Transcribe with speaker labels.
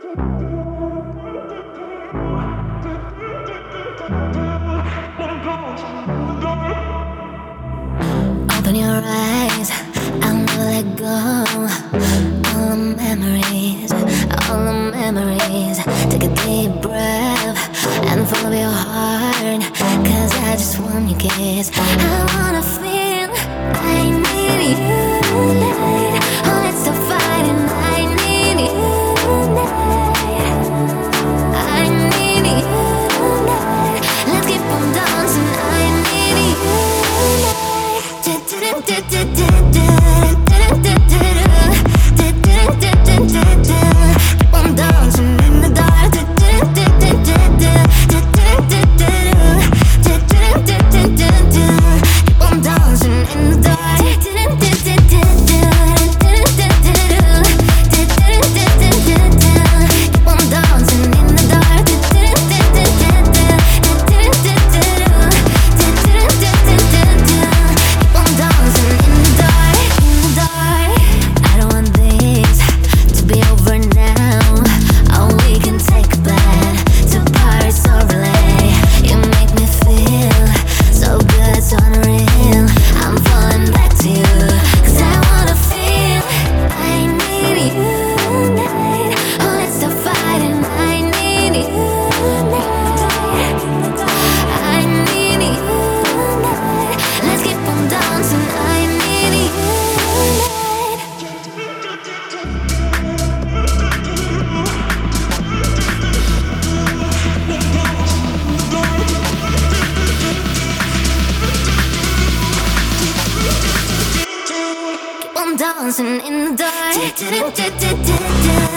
Speaker 1: Open your eyes, I'll never let go. All the memories. Take a deep breath and follow your heart. Cause I just want your kiss. I wanna feel, I need you tonight. Oh, let's stop fighting, I need you tonight. I need you tonight. Let's keep on dancing, I need you tonight. Keep on dancing in the dark. Keep on dancing in the dark. Keep on dancing in the dark. Keep on dancing in the dark. I don't want this to be over now. Oh, we can take it back to Paris or LA. You make me feel so good, so unreal. I'm falling back to you. Cause I wanna feel, I need you tonight. Oh, let's stop fighting, I need you tonight. I need you tonight. Let's keep on dancing, I need you tonight. Keep on dancing in the dark.